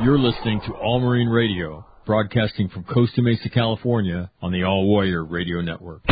You're listening to All Marine Radio, broadcasting from Costa Mesa, California, on the All Warrior Radio Network.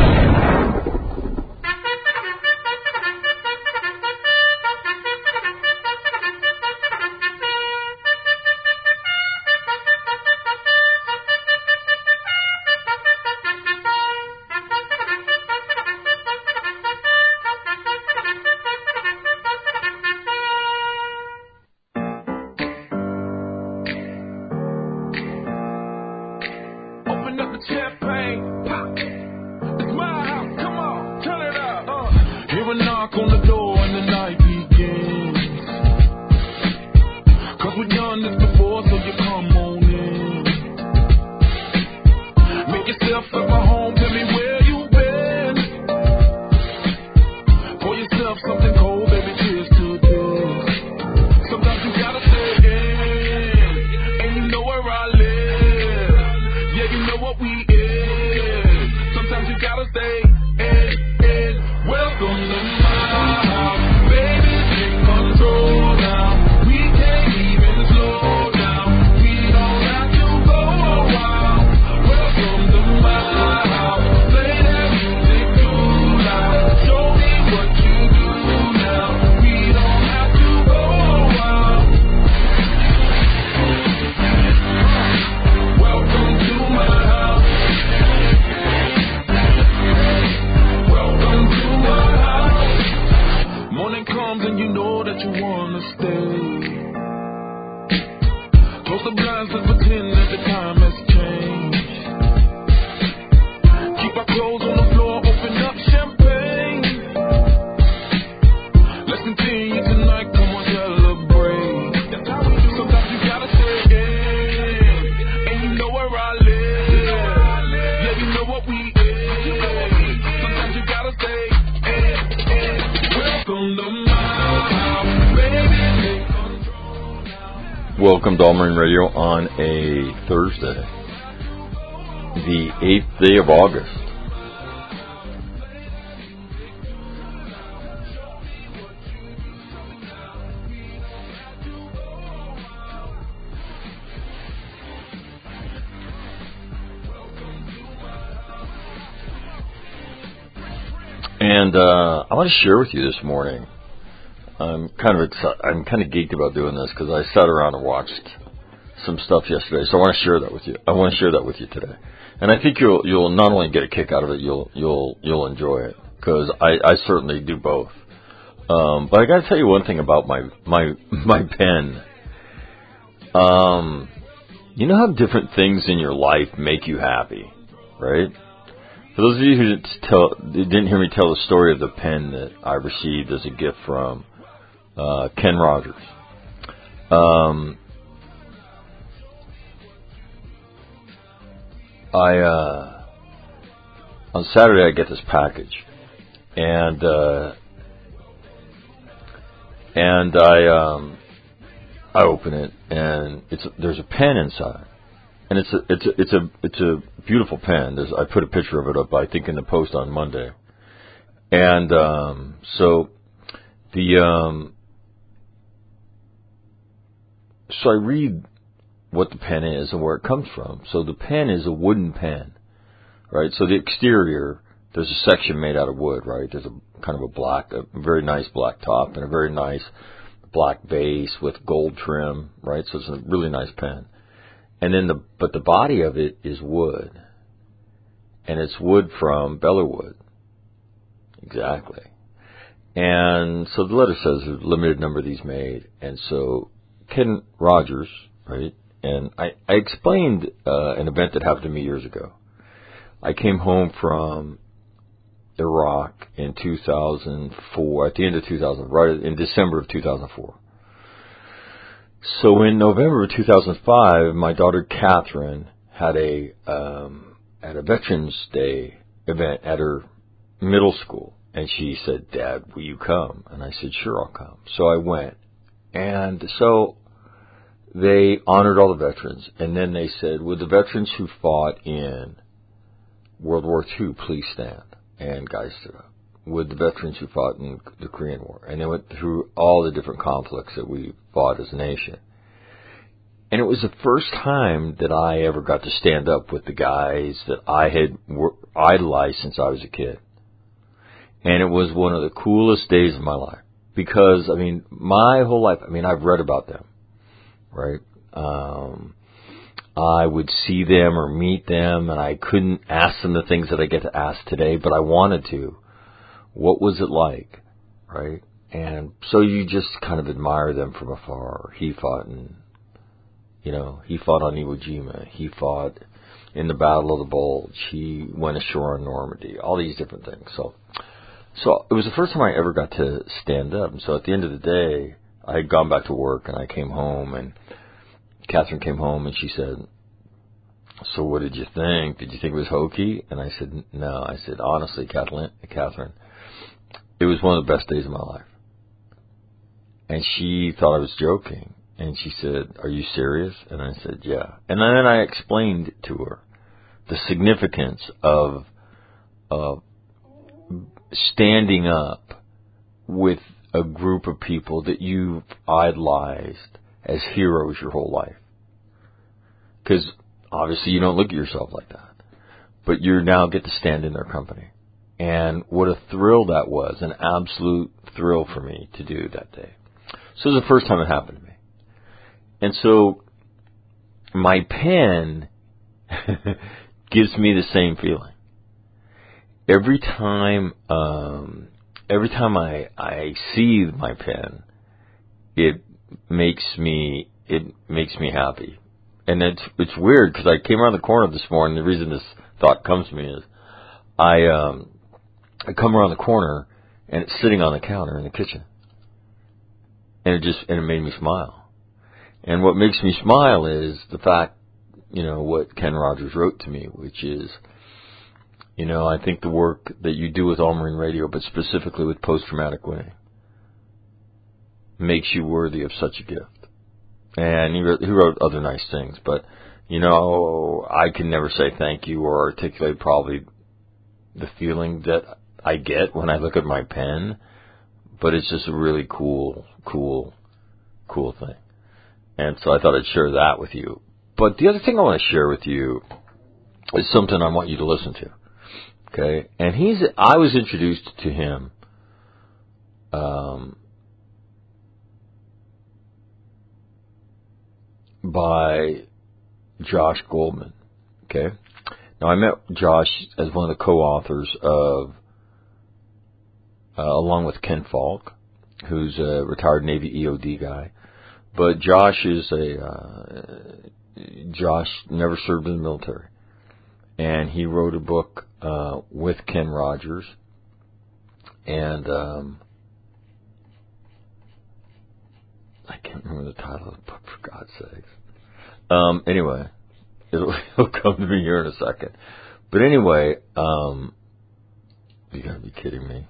Welcome to All Marine Radio on a Thursday, the 8th day of August. And I want to share with you this morning. I'm kind of geeked about doing this because I sat around and watched some stuff yesterday. So I want to share that with you. I want to share that with you today, and I think you'll not only get a kick out of it, you'll enjoy it because I certainly do both. But I got to tell you one thing about my pen. You know how different things in your life make you happy, right? For those of you who didn't hear me tell the story of the pen that I received as a gift from Ken Rogers. On Saturday I get this package, and I open it, and there's a pen inside, and it's a beautiful pen. I put a picture of it up, I think, in the post on Monday, and So I read what the pen is and where it comes from. So the pen is a wooden pen, right? So the exterior, there's a section made out of wood, right? There's a kind of a very nice black top and a very nice black base with gold trim, right? So it's a really nice pen. And then but the body of it is wood, and it's wood from Bellerwood, exactly. And so the letter says there's a limited number of these made, and so Ken Rogers, right? And I explained an event that happened to me years ago. I came home from Iraq in 2004, at the end of 2000, right in December of 2004. So in November of 2005, my daughter Catherine had a Veterans Day event at her middle school, and she said, "Dad, will you come?" And I said, "Sure, I'll come." So I went, and so they honored all the veterans, and then they said, "Would the veterans who fought in World War II please stand?" And guys stood up. "Would the veterans who fought in the Korean War?" And they went through all the different conflicts that we fought as a nation. And it was the first time that I ever got to stand up with the guys that I had idolized since I was a kid. And it was one of the coolest days of my life. Because, I mean, my whole life, I mean, I've read about them, right? I would see them or meet them, and I couldn't ask them the things that I get to ask today, but I wanted to. What was it like, right? And so you just kind of admire them from afar. He fought on Iwo Jima. He fought in the Battle of the Bulge. He went ashore on Normandy. All these different things. So it was the first time I ever got to stand up. And so at the end of the day, I had gone back to work, and I came home, and Catherine came home, and she said, "So what did you think? Did you think it was hokey?" And I said, "No." I said, "Honestly, Catherine, it was one of the best days of my life." And she thought I was joking. And she said, "Are you serious?" And I said, "Yeah." And then I explained to her the significance of standing up with a group of people that you've idolized as heroes your whole life. Because obviously you don't look at yourself like that. But you now get to stand in their company. And what a thrill that was, an absolute thrill for me to do that day. So it was the first time it happened to me. And so my pen gives me the same feeling. Every time I see my pen, it makes me happy. And it's weird because I came around the corner this morning. The reason this thought comes to me is I come around the corner and it's sitting on the counter in the kitchen. And it made me smile. And what makes me smile is the fact, what Ken Rogers wrote to me, which is, I think the work that you do with All Marine Radio, but specifically with post-traumatic winning, makes you worthy of such a gift. And he wrote other nice things, but, I can never say thank you or articulate probably the feeling that I get when I look at my pen, but it's just a really cool thing. And so I thought I'd share that with you. But the other thing I want to share with you is something I want you to listen to. Okay? And I was introduced to him by Josh Goldman. Okay? Now I met Josh as one of the co-authors of along with Ken Falk, who's a retired Navy EOD guy. But Josh never served in the military. And he wrote a book with Ken Rogers. And I can't remember the title of the book, for God's sakes. Anyway, it'll come to me here in a second. But anyway, you gotta be kidding me.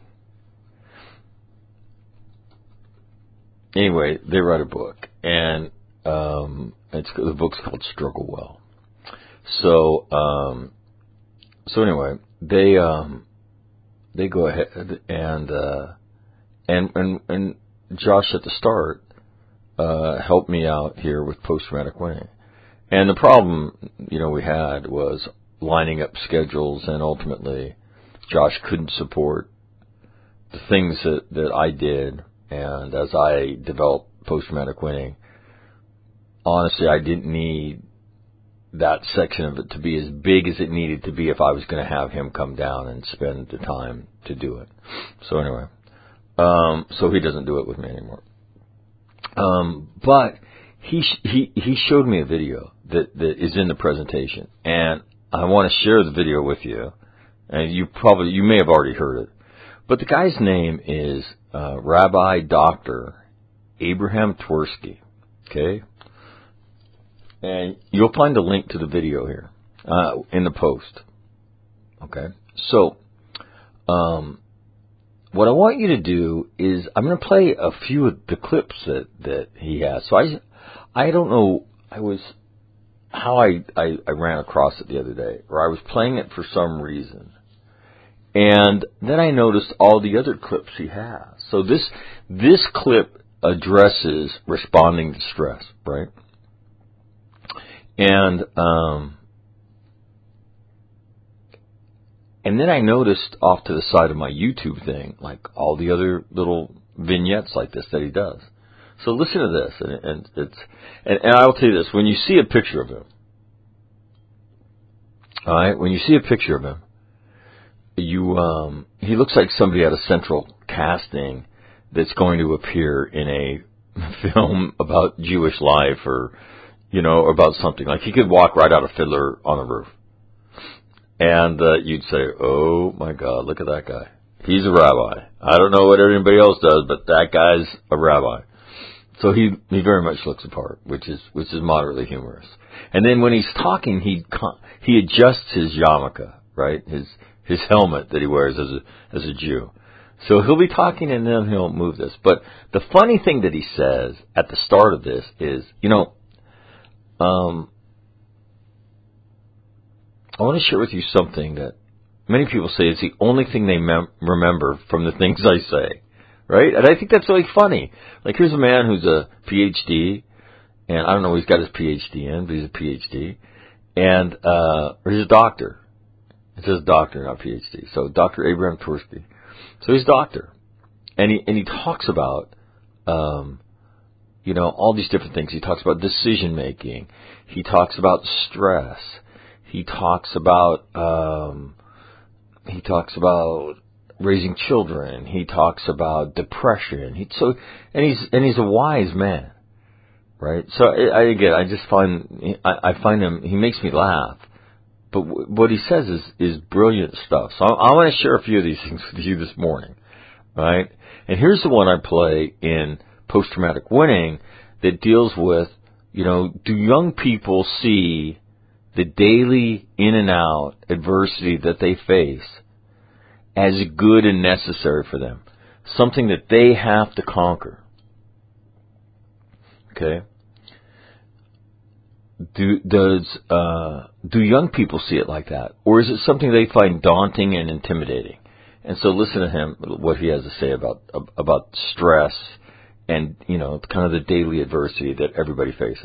Anyway, they write a book, and the book's called Struggle Well. So anyway, they go ahead and Josh at the start helped me out here with post-traumatic winning, and the problem we had was lining up schedules, and ultimately Josh couldn't support the things that I did. And as I developed post-traumatic winning, honestly, I didn't need that section of it to be as big as it needed to be if I was going to have him come down and spend the time to do it. So anyway, so he doesn't do it with me anymore. But he showed me a video that is in the presentation, and I want to share the video with you. And you may have already heard it. But the guy's name is Rabbi Dr. Abraham Twersky, okay? And you'll find a link to the video here in the post, okay? So what I want you to do is I'm going to play a few of the clips that he has. So I don't know how I ran across it the other day, or I was playing it for some reason. And then I noticed all the other clips he has. So this clip addresses responding to stress, right? And then I noticed off to the side of my YouTube thing, like all the other little vignettes like this that he does. So listen to this, and I'll tell you this: when you see a picture of him, all right, when you see a picture of him, he looks like somebody at a central casting that's going to appear in a film about Jewish life or about something. Like he could walk right out of Fiddler on the Roof. And you'd say, oh, my God, look at that guy. He's a rabbi. I don't know what anybody else does, but that guy's a rabbi. So he very much looks the part, which is moderately humorous. And then when he's talking, he adjusts his yarmulke, right? His helmet that he wears as a Jew. So he'll be talking and then he'll move this. But the funny thing that he says at the start of this is, I want to share with you something that many people say is the only thing they remember from the things I say, right? And I think that's really funny. Like, here's a man who's a PhD, and I don't know what he's got his PhD in, but he's a PhD, and or he's a doctor. It says doctor, not PhD. So Dr. Abraham Twersky. So he's a doctor, and he talks about all these different things. He talks about decision making. He talks about stress. He talks about raising children. He talks about depression. He's a wise man, right? So I just find him. He makes me laugh, but what he says is brilliant stuff. So I want to share a few of these things with you this morning, right? And here's the one I play in Post-Traumatic Winning that deals with, do young people see the daily in and out adversity that they face as good and necessary for them, something that they have to conquer. Okay? Do young people see it like that, or is it something they find daunting and intimidating? And so listen to him, what he has to say about stress and kind of the daily adversity that everybody faces.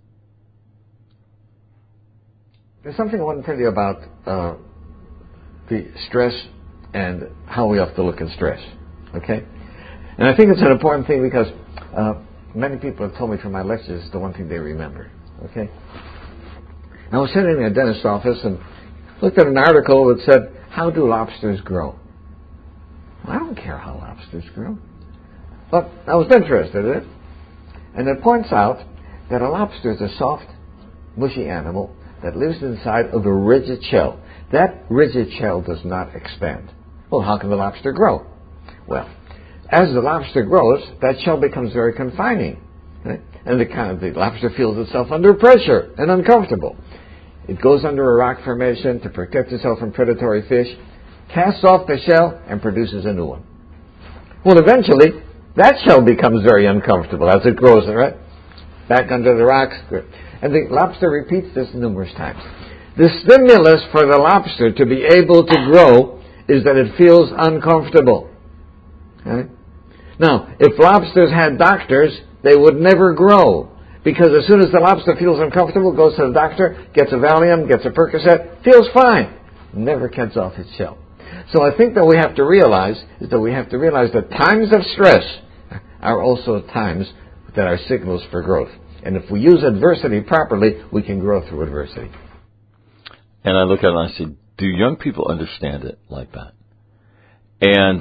There's something I want to tell you about the stress and how we have to look at stress, okay? And I think it's an important thing because many people have told me from my lectures it's the one thing they remember, okay? I was sitting in a dentist's office and looked at an article that said, how do lobsters grow? Well, I don't care how lobsters grow. But I was interested in it. And it points out that a lobster is a soft, mushy animal that lives inside of a rigid shell. That rigid shell does not expand. Well, how can the lobster grow? Well, as the lobster grows, that shell becomes very confining. Right? And the lobster feels itself under pressure and uncomfortable. It goes under a rock formation to protect itself from predatory fish, casts off the shell, and produces a new one. Well, eventually, that shell becomes very uncomfortable as it grows, right? Back under the rocks. And the lobster repeats this numerous times. The stimulus for the lobster to be able to grow is that it feels uncomfortable. Okay? Now, if lobsters had doctors, they would never grow. Because as soon as the lobster feels uncomfortable, goes to the doctor, gets a Valium, gets a Percocet, feels fine. Never gets off its shell. So I think that we have to realize that times of stress are also times that are signals for growth. And if we use adversity properly, we can grow through adversity. And I look at it and I say, do young people understand it like that? And,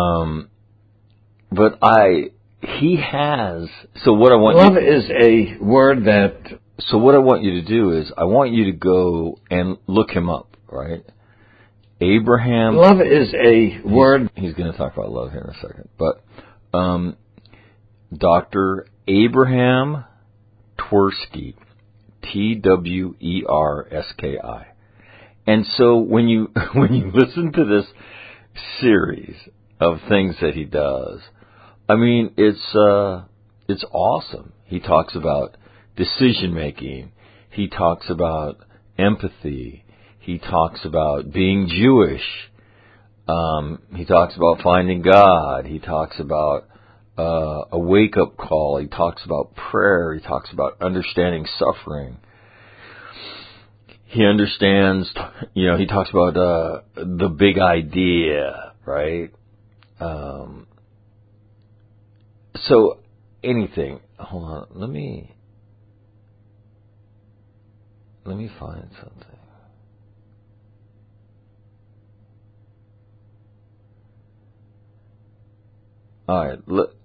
so what I want Love is a word that... So what I want you to do is, I want you to go and look him up, right? Abraham... Love is a word... He's going to talk about love here in a second. But, Dr. Abraham Twersky, Twerski. And so when you listen to this series of things that he does, I mean, it's awesome. He talks about decision making. He talks about empathy. He talks about being Jewish. He talks about finding God. He talks about a wake-up call. He talks about prayer. He talks about understanding suffering. he understands, he talks about the big idea, right? So anything. Hold on, let me find something. All right,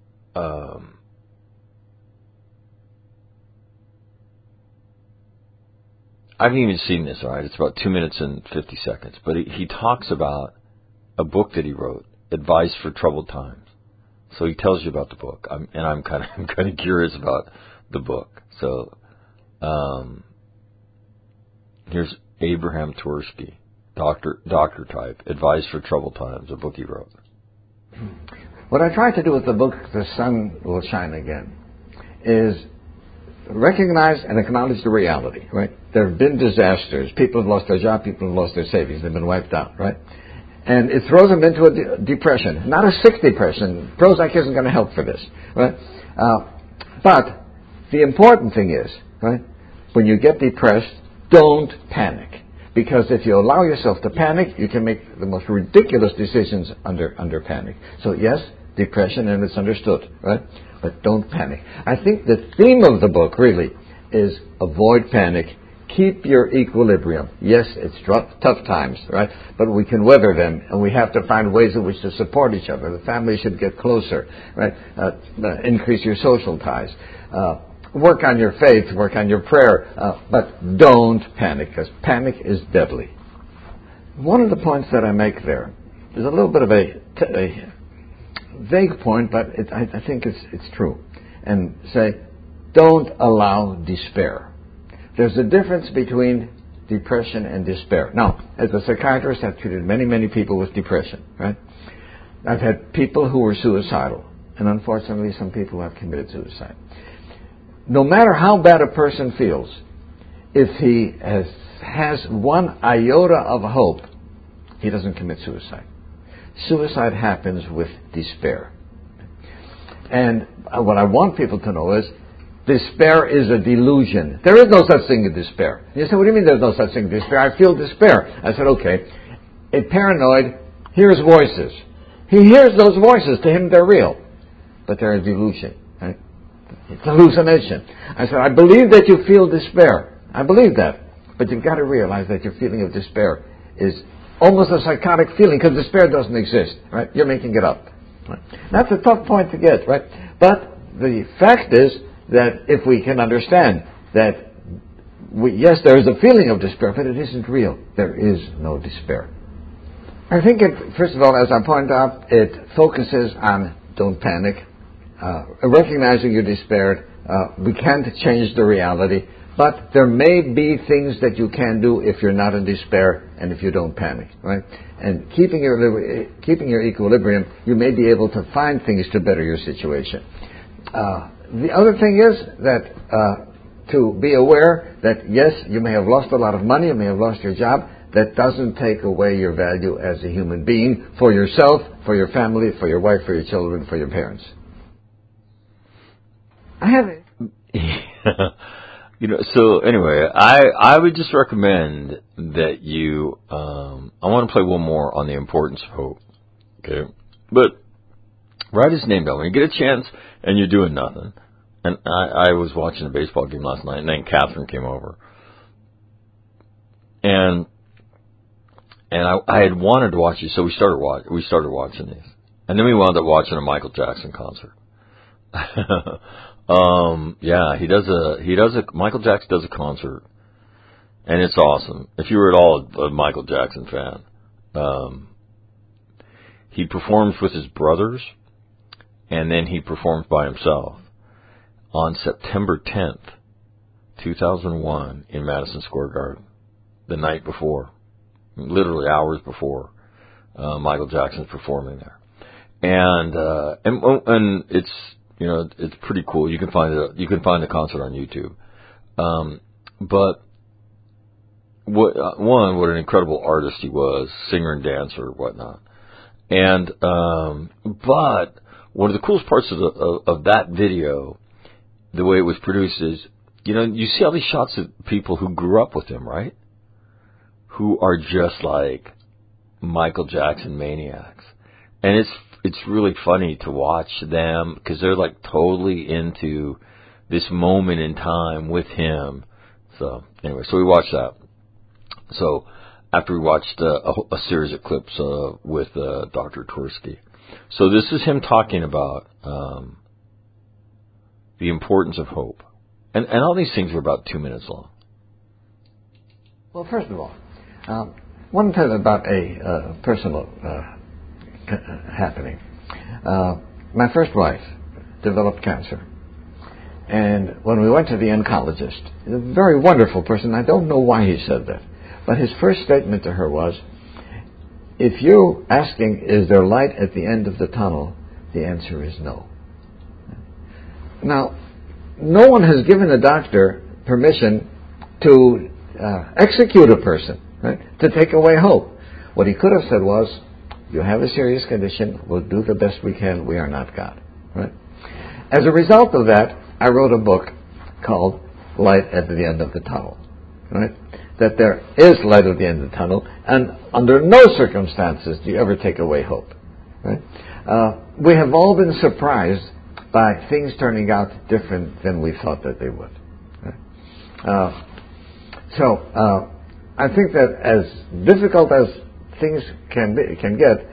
I haven't even seen this, all right? It's about 2 minutes and 50 seconds. But he talks about a book that he wrote, Advice for Troubled Times. So he tells you about the book. I'm kind of curious about the book. So here's Abraham Twersky, doctor type, Advice for Troubled Times, a book he wrote. What I tried to do with the book, The Sun Will Shine Again, is recognize and acknowledge the reality, right? There have been disasters. People have lost their job. People have lost their savings. They've been wiped out, right? And it throws them into a depression. Not a sick depression. Prozac isn't going to help for this, right? But the important thing is, right, when you get depressed, don't panic. Because if you allow yourself to panic, you can make the most ridiculous decisions under panic. So yes, depression, and it's understood, right? But don't panic. I think the theme of the book really is avoid panic. Keep your equilibrium. Yes, it's tough times, right? But we can weather them, and we have to find ways in which to support each other. The family should get closer, right? Increase your social ties. Work on your faith, work on your prayer, but don't panic, because panic is deadly. One of the points that I make there is a little bit of a vague point, but I think it's true. And say, don't allow despair. There's a difference between depression and despair. Now, as a psychiatrist, I've treated many, many people with depression, right? I've had people who were suicidal, and unfortunately some people have committed suicide. No matter how bad a person feels, if he has one iota of hope, he doesn't commit suicide. Suicide happens with despair. And what I want people to know is, despair is a delusion. There is no such thing as despair. You say, what do you mean there's no such thing as despair? I feel despair. I said, okay, a paranoid hears voices. He hears those voices. To him, they're real. But they're a delusion. Right? It's hallucination. I said, I believe that you feel despair. I believe that. But you've got to realize that your feeling of despair is almost a psychotic feeling, because despair doesn't exist. Right? You're making it up. Right? That's a tough point to get, right? But the fact is that if we can understand that, yes, there is a feeling of despair, but it isn't real. There is no despair. I think first of all, as I pointed out, it focuses on don't panic, recognizing your despair. We can't change the reality, but there may be things that you can do if you're not in despair and if you don't panic, right? And keeping your equilibrium, you may be able to find things to better your situation. The other thing is that to be aware that, yes, you may have lost a lot of money, you may have lost your job. That doesn't take away your value as a human being for yourself, for your family, for your wife, for your children, for your parents. I have it. So anyway, I would just recommend that you, I want to play one more on the importance of hope. Okay? But write his name down. When you get a chance and you're doing nothing. And I was watching a baseball game last night, and then Catherine came over. And I had wanted to watch it, so we started watching these. And then we wound up watching a Michael Jackson concert. Michael Jackson does a concert, and it's awesome. If you were at all a Michael Jackson fan, he performs with his brothers, and then he performs by himself on September 10th, 2001, in Madison Square Garden, the night before, literally hours before Michael Jackson's performing there, and it's it's pretty cool. You can find the concert on YouTube, but what an incredible artist he was, singer and dancer, whatnot, and but one of the coolest parts of that video, the way it was produced, is, you see all these shots of people who grew up with him, right? who are just like Michael Jackson maniacs. And it's really funny to watch them because they're like totally into this moment in time with him. So anyway, so we watched that. So after we watched a series of clips with Dr. Tversky. So this is him talking about the importance of hope. And all these things are about 2 minutes long. Well, first of all, I want to tell you about a personal happening. My first wife developed cancer. And when we went to the oncologist, a very wonderful person, I don't know why he said that, but his first statement to her was, if you're asking, is there light at the end of the tunnel, the answer is no. Now, no one has given a doctor permission to execute a person, right? To take away hope. What he could have said was, you have a serious condition, we'll do the best we can, we are not God. Right? As a result of that, I wrote a book called Light at the End of the Tunnel. Right? That there is light at the end of the tunnel, and under no circumstances do you ever take away hope. Right? We have all been surprised by things turning out different than we thought that they would. Right? So I think that as difficult as things can get,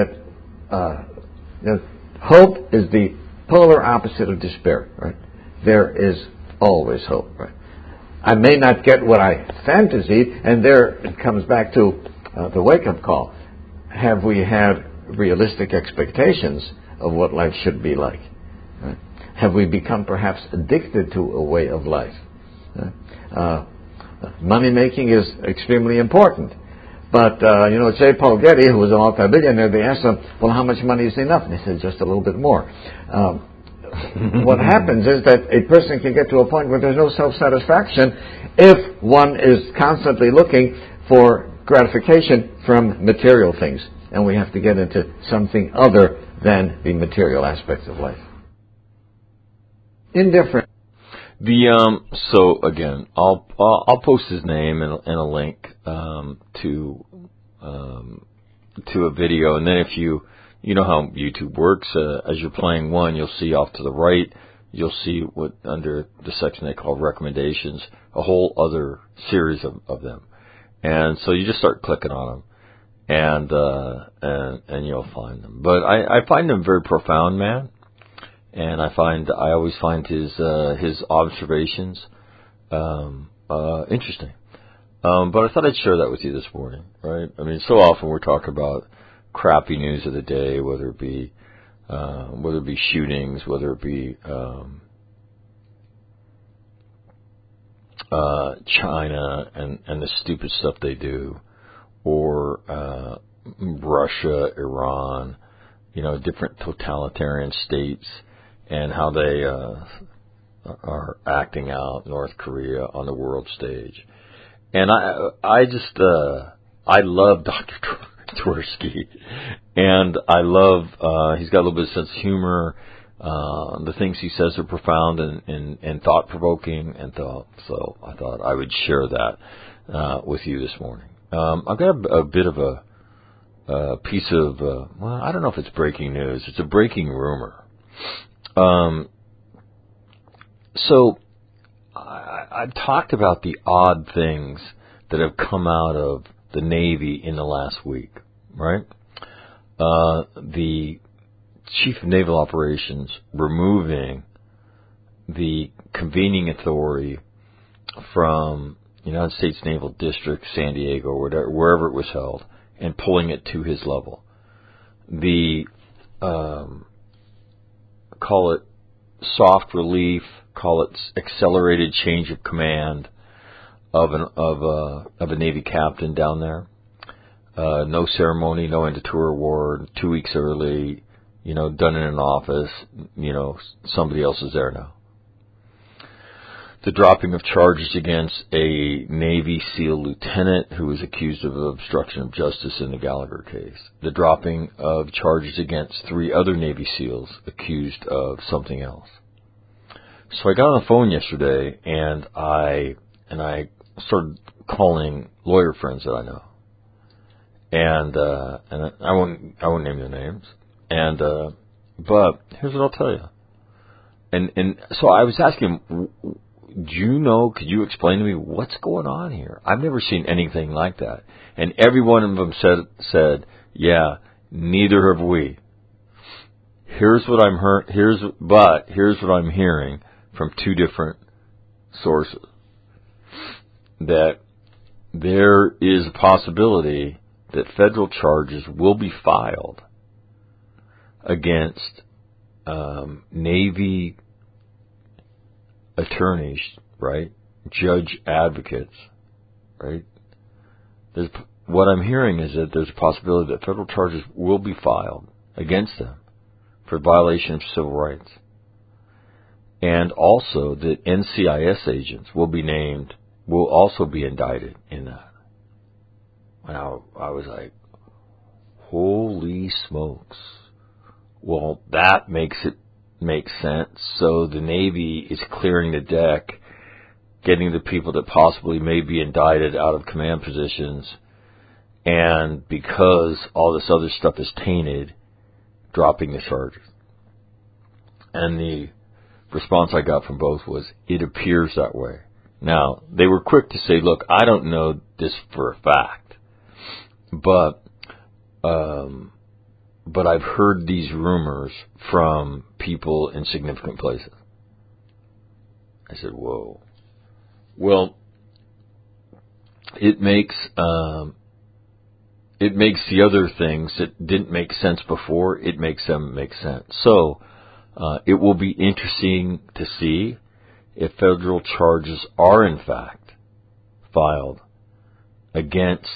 that hope is the polar opposite of despair. Right? There is always hope. Right? I may not get what I fantasied, and there it comes back to the wake-up call. Have we had realistic expectations of what life should be like? Right? Have we become perhaps addicted to a way of life? Money making is extremely important. But, J. Paul Getty, who was a multi-billionaire, they asked him, well, how much money is enough? And he said, just a little bit more. What happens is that a person can get to a point where there's no self-satisfaction if one is constantly looking for gratification from material things. And we have to get into something other than the material aspects of life. Indifferent. So again, I'll post his name and a link to a video, and then if you know how YouTube works, as you're playing one, you'll see off to the right, you'll see what under the section they call recommendations, a whole other series of them, and so you just start clicking on them, and you'll find them. But I find him very profound, man. And I always find his observations interesting. But I thought I'd share that with you this morning, right? I mean, so often we're talking about crappy news of the day, whether it be shootings, whether it be China and the stupid stuff they do, or Russia, Iran, different totalitarian states, and how they are acting out North Korea on the world stage. And I love Dr. Tversky, and I love he's got a little bit of sense of humor. The things he says are profound and thought provoking, so I thought I would share that with you this morning. I've got a bit of a piece of I don't know if it's breaking news. It's a breaking rumor. So I've talked about the odd things that have come out of the Navy in the last week, right? The Chief of Naval Operations removing the convening authority from United States Naval District, San Diego, or wherever it was held, and pulling it to his level. The call it soft relief, call it accelerated change of command of a Navy captain down there. No ceremony, no end of tour award, 2 weeks early, done in an office, somebody else is there now. The dropping of charges against a Navy SEAL lieutenant who was accused of obstruction of justice in the Gallagher case. The dropping of charges against 3 other Navy SEALs accused of something else. So I got on the phone yesterday and I started calling lawyer friends that I know, and I won't name their names, but here's what I'll tell you, and so I was asking him, do you know? Could you explain to me what's going on here? I've never seen anything like that, and every one of them said, yeah, neither have we. Here's what I'm hearing from two different sources, that there is a possibility that federal charges will be filed against Navy attorneys, right? Judge advocates, right? What I'm hearing is that there's a possibility that federal charges will be filed against them for violation of civil rights. And also that NCIS agents will also be indicted in that. And I was like, holy smokes. Well, that makes sense. So the Navy is clearing the deck, getting the people that possibly may be indicted out of command positions, and because all this other stuff is tainted, dropping the charges. And the response I got from both was, it appears that way. Now, they were quick to say, look, I don't know this for a fact, but I've heard these rumors from people in significant places. I said, whoa. Well, it makes the other things that didn't make sense before, it makes them make sense. So, it will be interesting to see if federal charges are in fact filed against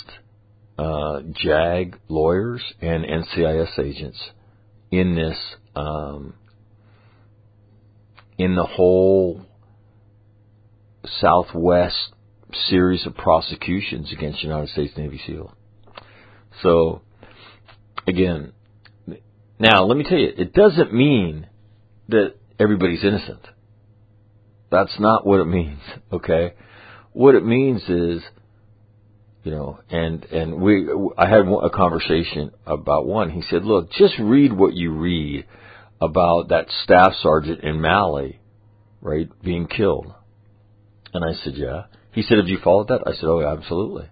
JAG lawyers and NCIS agents in this, in the whole Southwest series of prosecutions against United States Navy SEAL. So, again, now let me tell you, it doesn't mean that everybody's innocent. That's not what it means, okay? What it means is, I had a conversation about one. He said, look, just read what you read about that staff sergeant in Mali, right, being killed. And I said, yeah. He said, have you followed that? I said, oh, yeah, absolutely.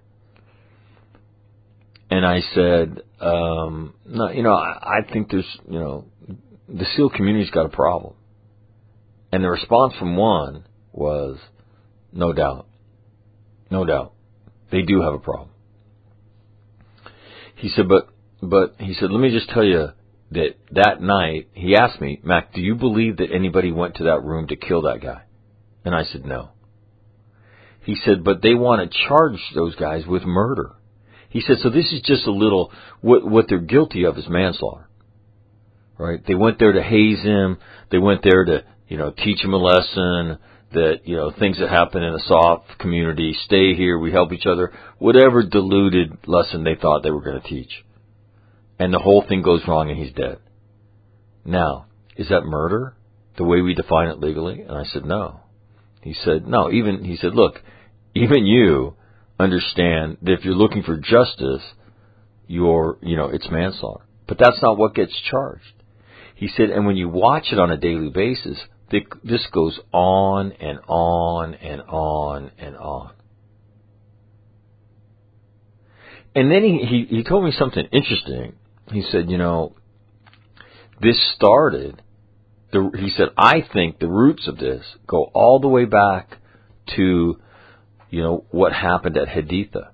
And I said, no, I think there's, the SEAL community's got a problem. And the response from one was, no doubt. They do have a problem. He said, but he said, let me just tell you that night, he asked me, Mac, do you believe that anybody went to that room to kill that guy? And I said, no. He said, but they want to charge those guys with murder. He said, so this is just a little, what they're guilty of is manslaughter. Right? They went there to haze him. They went there to, teach him a lesson that, things that happen in a soft community, stay here, we help each other, whatever diluted lesson they thought they were going to teach. And the whole thing goes wrong and he's dead. Now, is that murder the way we define it legally? And I said, no. He said, no, he said, look, even you understand that if you're looking for justice, it's manslaughter. But that's not what gets charged. He said, and when you watch it on a daily basis, this goes on and on and on and on. And then he told me something interesting. He said, this started, he said, I think the roots of this go all the way back to, what happened at Haditha.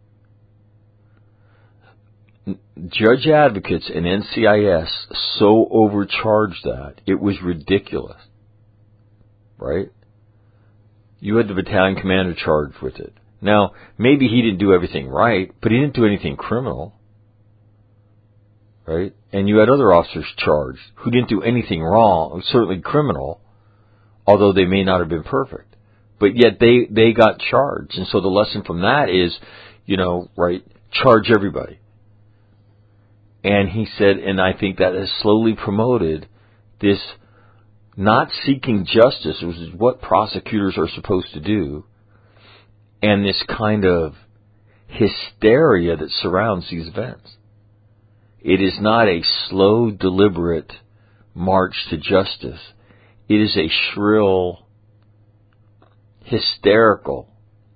Judge advocates and NCIS so overcharged that it was ridiculous. Right? You had the battalion commander charged with it. Now, maybe he didn't do everything right, but he didn't do anything criminal. Right? And you had other officers charged who didn't do anything wrong, certainly criminal, although they may not have been perfect. But yet they got charged. And so the lesson from that is, charge everybody. And he said, and I think that has slowly promoted this not seeking justice, which is what prosecutors are supposed to do, and this kind of hysteria that surrounds these events. It is not a slow, deliberate march to justice. It is a shrill, hysterical,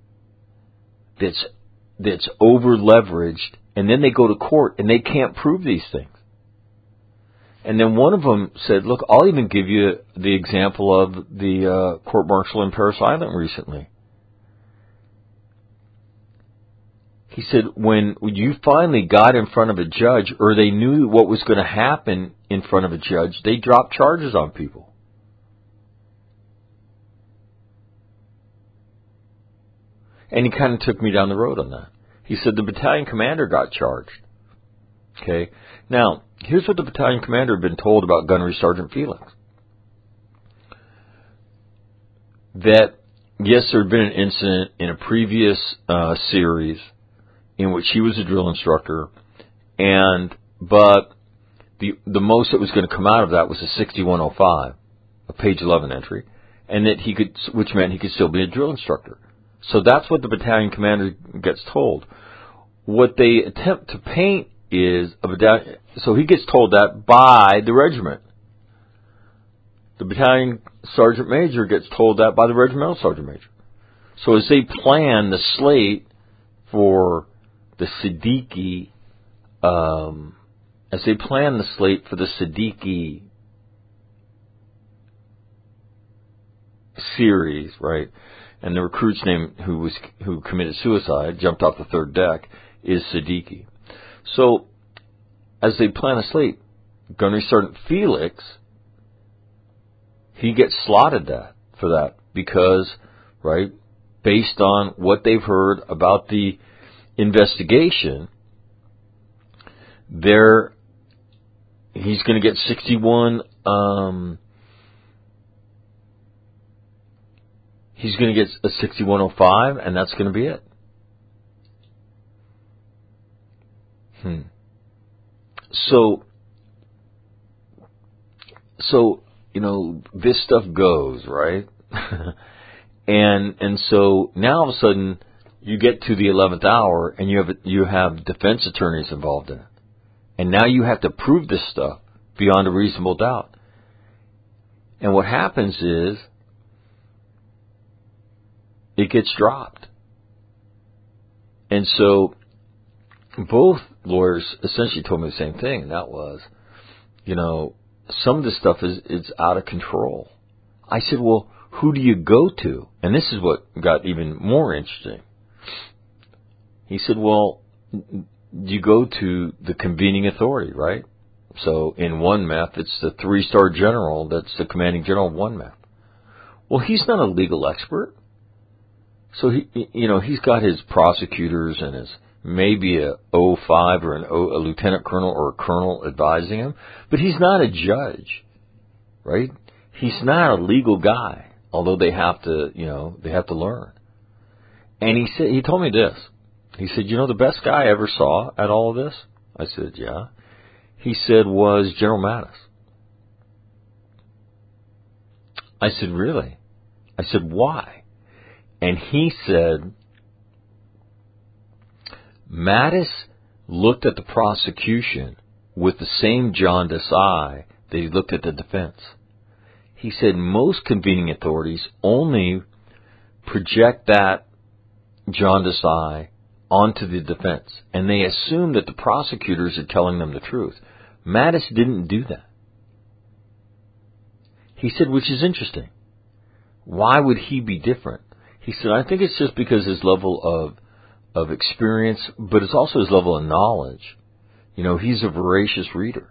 that's over-leveraged, and then they go to court and they can't prove these things. And then one of them said, look, I'll even give you the example of the court-martial in Parris Island recently. He said, when you finally got in front of a judge, or they knew what was going to happen in front of a judge, they dropped charges on people. And he kind of took me down the road on that. He said the battalion commander got charged. Okay. Now, here's what the battalion commander had been told about Gunnery Sergeant Felix. That, yes, there had been an incident in a previous series in which he was a drill instructor, but the most that was going to come out of that was a 6105, a page 11 entry, and that which meant he could still be a drill instructor. So that's what the battalion commander gets told. What they attempt to paint is a battalion. So he gets told that by the regiment. The battalion sergeant major gets told that by the regimental sergeant major. So as they plan the slate for the Siddiqui, series, right? And the recruit's name who committed suicide, jumped off the third deck, is Siddiqui. So, as they plan a slate, Gunnery Sergeant Felix, he gets slotted for that because, right, based on what they've heard about the investigation, he's going to get 61. He's going to get a 6105, and that's going to be it. So this stuff goes, right? and so now all of a sudden you get to the 11th hour, and you have defense attorneys involved in it, and now you have to prove this stuff beyond a reasonable doubt. And what happens is it gets dropped. And so both lawyers essentially told me the same thing, and that was, some of this stuff is out of control. I said, well, who do you go to? And this is what got even more interesting. He said, well, you go to the convening authority, right? So in one map, it's the 3-star general that's the commanding general of one map. Well, he's not a legal expert. So he's got his prosecutors and his maybe a 05 or a lieutenant colonel or a colonel advising him, but he's not a judge, right? He's not a legal guy, although they have to learn. And he told me this. He said, the best guy I ever saw at all of this? I said, yeah. He said, was General Mattis. I said, really? I said, why? And he said, Mattis looked at the prosecution with the same jaundiced eye that he looked at the defense. He said most convening authorities only project that jaundiced eye onto the defense, and they assume that the prosecutors are telling them the truth. Mattis didn't do that. He said, which is interesting. Why would he be different? He said, I think it's just because his level of experience, but it's also his level of knowledge. He's a voracious reader.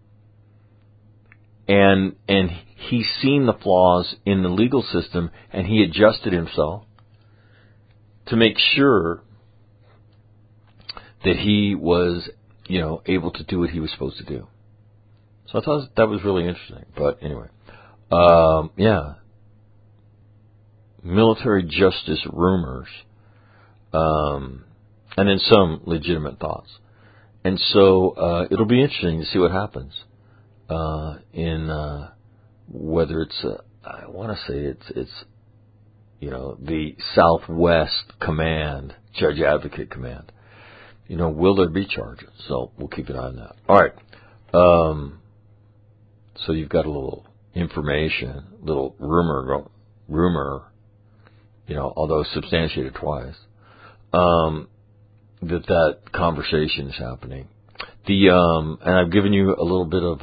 And he's seen the flaws in the legal system, and he adjusted himself to make sure that he was, able to do what he was supposed to do. So I thought that was really interesting. But anyway, military justice rumors, and then some legitimate thoughts. And so it'll be interesting to see what happens in whether it's I want to say it's the Southwest Command, Judge Advocate Command. Will there be charges? So we'll keep an eye on that. All right. So you've got a little information, little rumor, although substantiated twice, that conversation is happening. And I've given you a little bit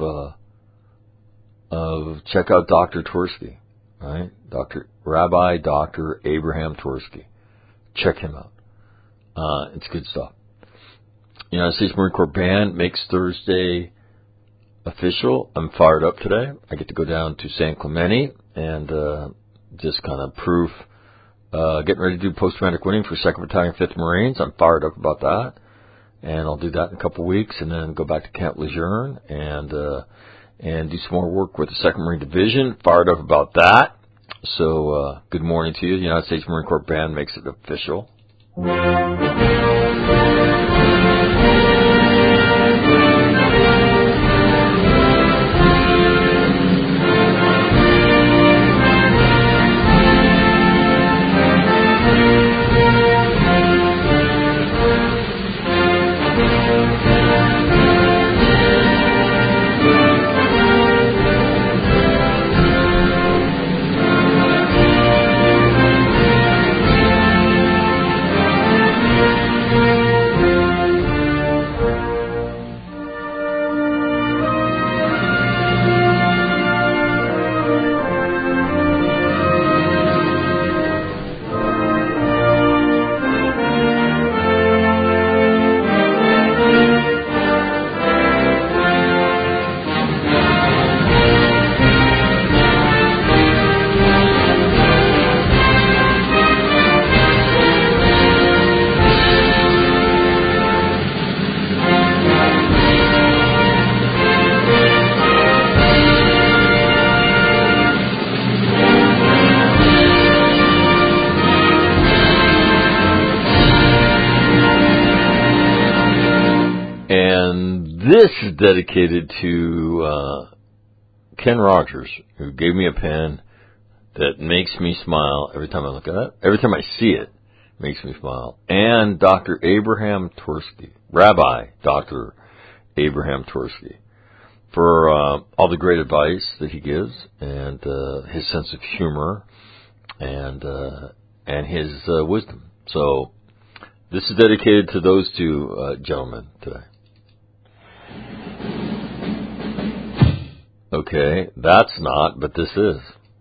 of check out Dr. Twersky, right? Rabbi Dr. Abraham Twersky. Check him out. It's good stuff. United States Marine Corps Band makes Thursday official. I'm fired up today. I get to go down to San Clemente and just kind of proof, getting ready to do post-traumatic winning for 2nd Battalion, 5th Marines. I'm fired up about that. And I'll do that in a couple of weeks and then go back to Camp Lejeune and do some more work with the 2nd Marine Division. Fired up about that. So good morning to you. The United States Marine Corps Band makes it official. This is dedicated to Ken Rogers, who gave me a pen that makes me smile every time I look at it. Every time I see it, makes me smile. And Dr. Abraham Twersky, Rabbi Dr. Abraham Twersky, for all the great advice that he gives and his sense of humor and his wisdom. So this is dedicated to those two gentlemen today. Okay, that's not, but this is.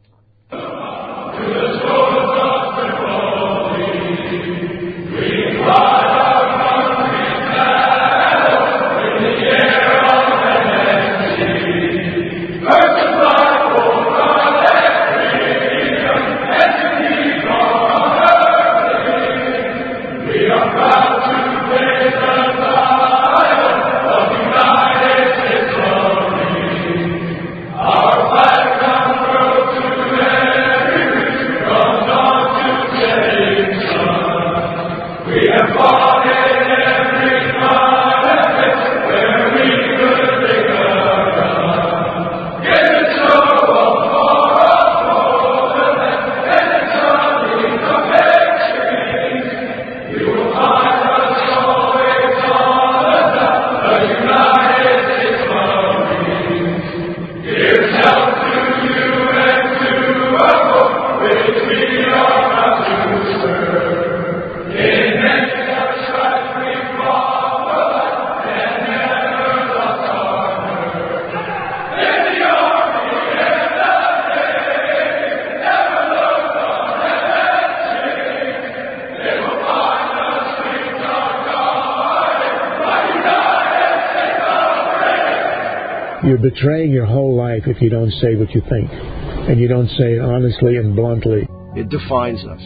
You're betraying your whole life if you don't say what you think, and you don't say it honestly and bluntly. It defines us.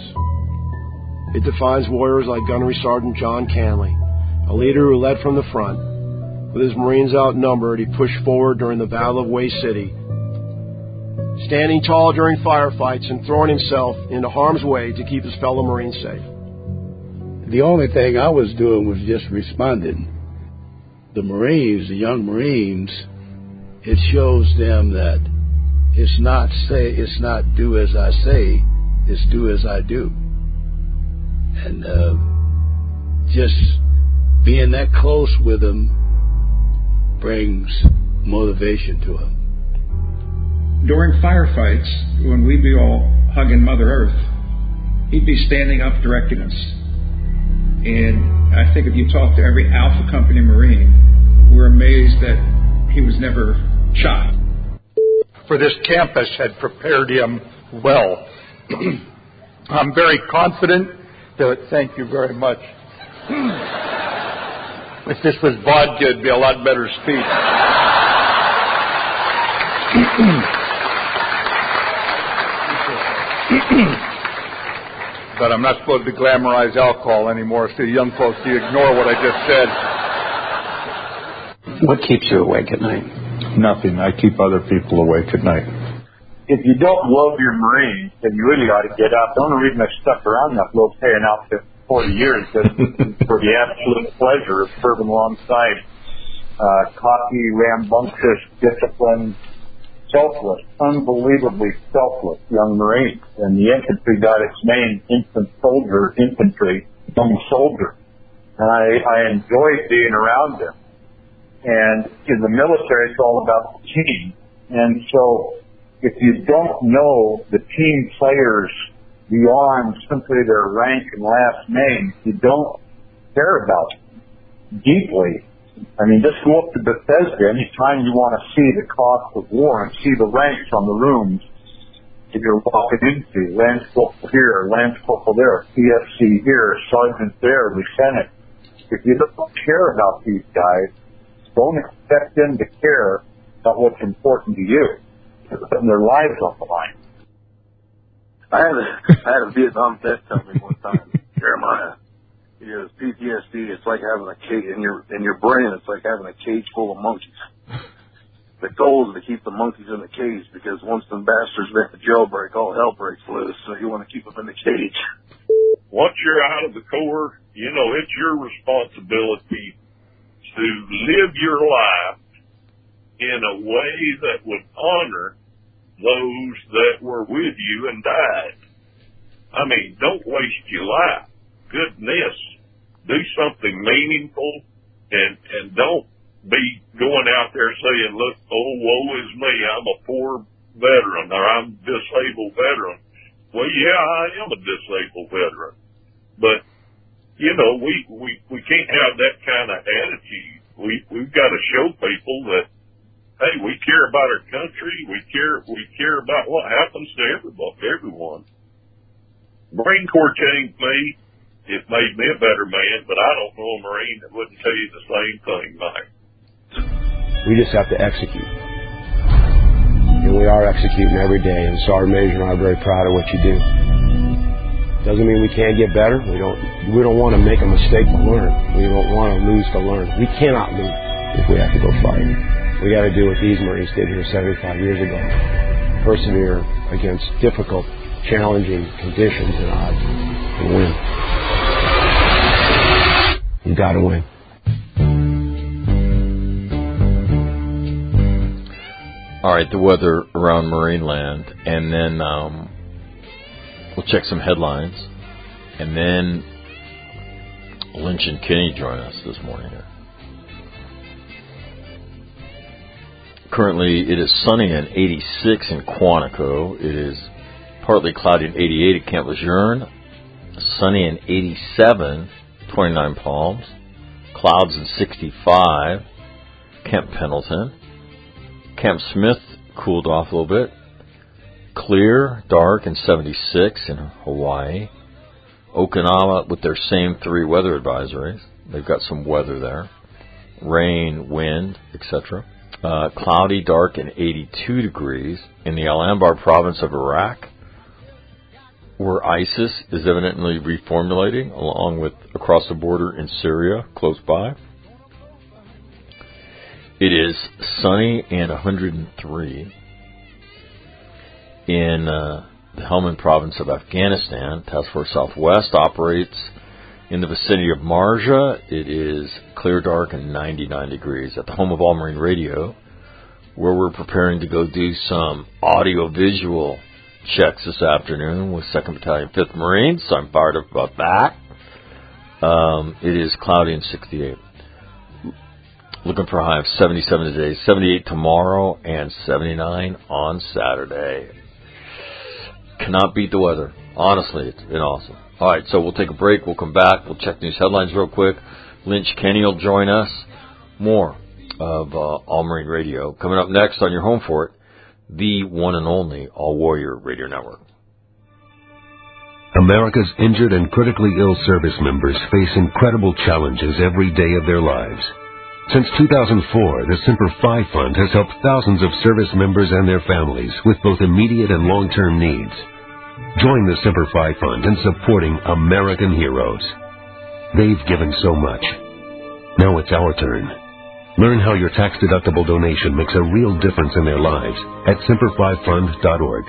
It defines warriors like Gunnery Sergeant John Canley, a leader who led from the front. With his Marines outnumbered, he pushed forward during the Battle of Way City, standing tall during firefights and throwing himself into harm's way to keep his fellow Marines safe. The only thing I was doing was just responding. The Marines, the young Marines, it shows them that it's not do as I say, is do as I do. And just being that close with him brings motivation to him. During firefights, when we'd be all hugging Mother Earth, he'd be standing up directing us. And I think if you talk to every Alpha Company Marine, we're amazed that he was never shot. For this campus had prepared him well. I'm very confident that, thank you very much. If this was vodka, it'd be a lot better speech. But I'm not supposed to glamorize alcohol anymore, so young folks, you ignore what I just said. What keeps you awake at night? Nothing. I keep other people awake at night. If you don't love your Marines, then you really ought to get out. The only reason I stuck around that low paying outfit for 40 years is for the absolute pleasure of serving alongside cocky, rambunctious, disciplined, selfless, unbelievably selfless young Marines. And the infantry got its name, infantry, young soldier. And I enjoyed being around them. And in the military, it's all about the team. And so if you don't know the team players beyond simply their rank and last name, you don't care about them deeply. I mean, just go up to Bethesda anytime you want to see the cost of war and see the ranks on the rooms that you're walking into. Lance Corporal here, Lance Corporal there, PFC here, Sergeant there, Lieutenant. If you don't care about these guys, don't expect them to care about what's important to you. They're putting their lives on the line. I had a Vietnam vet tell me one time, Jeremiah, he goes, PTSD, it's like having a cage in your brain, it's like having a cage full of monkeys. The goal is to keep the monkeys in the cage, because once the bastards make the jailbreak, all hell breaks loose, so you want to keep them in the cage. Once you're out of the Corps, you know, it's your responsibility to live your life in a way that would honor those that were with you and died. I mean, don't waste your life. Goodness, do something meaningful, and don't be going out there saying, look, oh, woe is me, I'm a poor veteran, or I'm a disabled veteran. Well, yeah, I am a disabled veteran. But, you know, we can't have that kind of attitude. We've got to show people that, hey, we care about our country, we care about what happens to everyone. Marine Corps changed me. It made me a better man, but I don't know a Marine that wouldn't tell you the same thing, Mike. We just have to execute. And we are executing every day, and Sergeant Major and I are very proud of what you do. Doesn't mean we can't get better. We don't want to make a mistake to learn. We don't want to lose to learn. We cannot lose if we have to go fight. We got to do what these Marines did here 75 years ago. Persevere against difficult, challenging conditions and odds and win. You got to win. All right, the weather around Marineland, and then we'll check some headlines, and then Lynch and Kinney join us this morning here. Currently, it is sunny and 86 in Quantico. It is partly cloudy and 88 at Camp Lejeune. Sunny and 87, 29 Palms. Clouds and 65, Camp Pendleton. Camp Smith cooled off a little bit. Clear, dark, and 76 in Hawaii. Okinawa with their same 3 weather advisories. They've got some weather there. Rain, wind, etc. Cloudy, dark, and 82 degrees in the Al-Anbar province of Iraq, where ISIS is evidently reformulating, along with across the border in Syria, close by. It is sunny and 103 in the Helmand province of Afghanistan. Task Force Southwest operates in the vicinity of Marja. It is clear, dark, and 99 degrees at the home of All Marine Radio, where we're preparing to go do some audio-visual checks this afternoon with 2nd Battalion, 5th Marines. So I'm fired up about that. It is cloudy and 68. Looking for a high of 77 today, 78 tomorrow, and 79 on Saturday. Cannot beat the weather. Honestly, it's been awesome. All right, so we'll take a break. We'll come back. We'll check news headlines real quick. Lynch Kenny will join us. More of All Marine Radio coming up next on your home for it, the one and only All Warrior Radio Network. America's injured and critically ill service members face incredible challenges every day of their lives. Since 2004, the Semper Fi Fund has helped thousands of service members and their families with both immediate and long-term needs. Join the Semper Fi Fund in supporting American heroes. They've given so much. Now it's our turn. Learn how your tax-deductible donation makes a real difference in their lives at SemperFiFund.org.